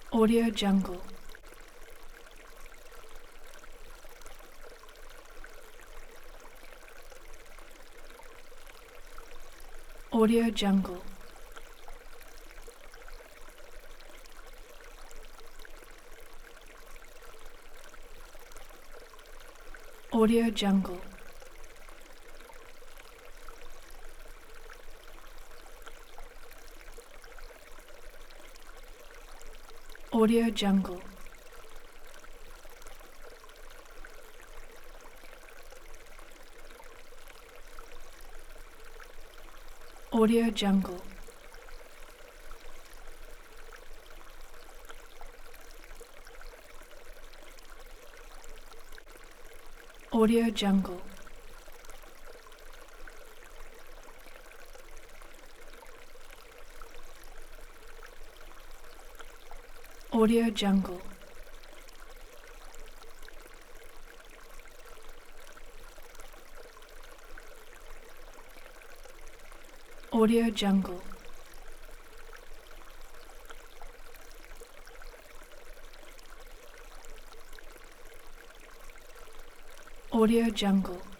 Audio Jungle. Audio Jungle. Audio Jungle. Audio Jungle. Audio Jungle. Audio Jungle. Audio Jungle. Audio Jungle. Audio Jungle.